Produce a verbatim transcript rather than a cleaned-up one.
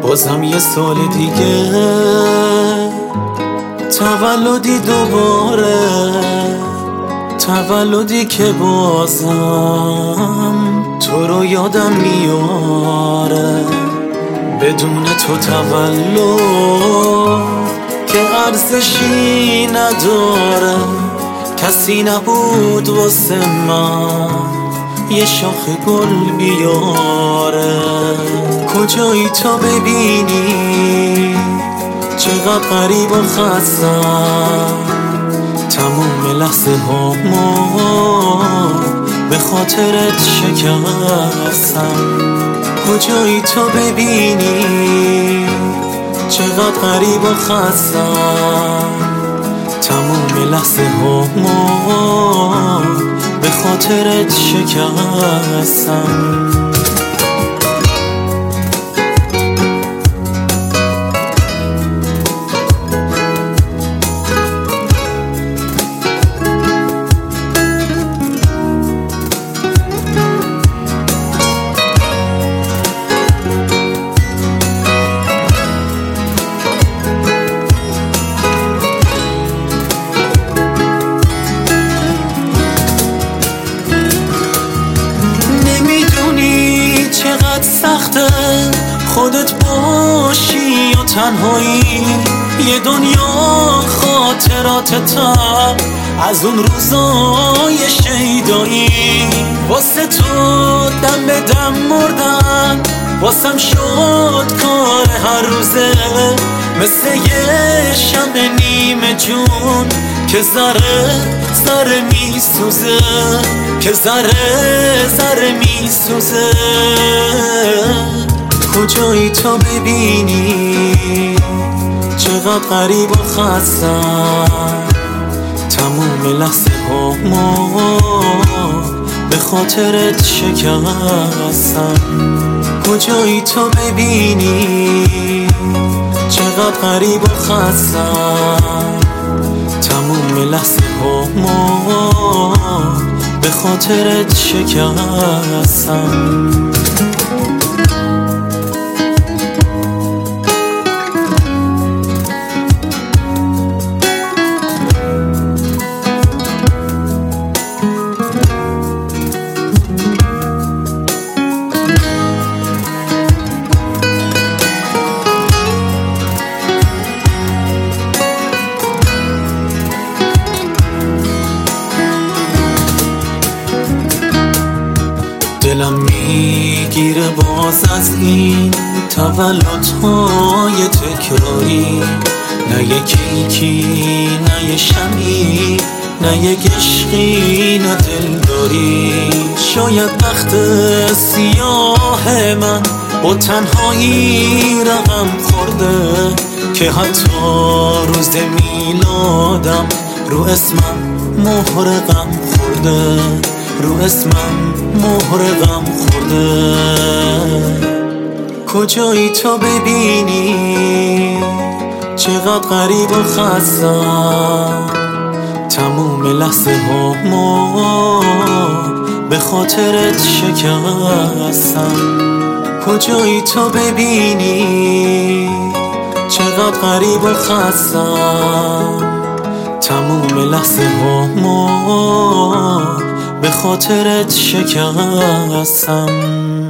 بازم یه سال دیگه تولدی دوباره، تولدی که بازم تو رو یادم میاره. بدون تو تولد که ارزشی نداره، کسی نبود واسه من یه شاخ گل بیاره. کجایی تا ببینی چقدر غریب و خستم، تموم لحظه ها ما به خاطرت شکستم. کجایی تا ببینی چقدر غریب و خستم، تموم لحظه ها ما به خاطرت شکستم. سخته خودت باشی و تنهایی، یه دنیا خاطراتتم از اون روزای شیدایی. واسه تو دم به دم مردن، واسم شد کار هر روزه، مثل یه شمع نیمه جون که ذره ذره میسوزه، که ذره ذره میسوزه. کجایی تا ببینی چقدر غریب و خستم، تموم لحظه ها ما به خاطرت شکستم. کجایی تا ببینی چقدر غریب و خستم، تموم لحظه ها ما به خاطرت شکستم. دلم میگیره باز از این تولدهای تکراری، نه یه کیکی نه یه شمی نه یه عشقی نه دلداری. شاید بخت سیاه من با تنهایی رقم خورده، که حتی روز میلادم رو اسمم مهر غم خورده، رو اسمم مهر غم خورده. کجایی تا ببینی چقدر غریب و خستم، تموم لحظه ها ما به خاطرت شکستم. کجایی تا ببینی چقدر غریب و خستم، تموم لحظه ها ما به خاطرت شکستم.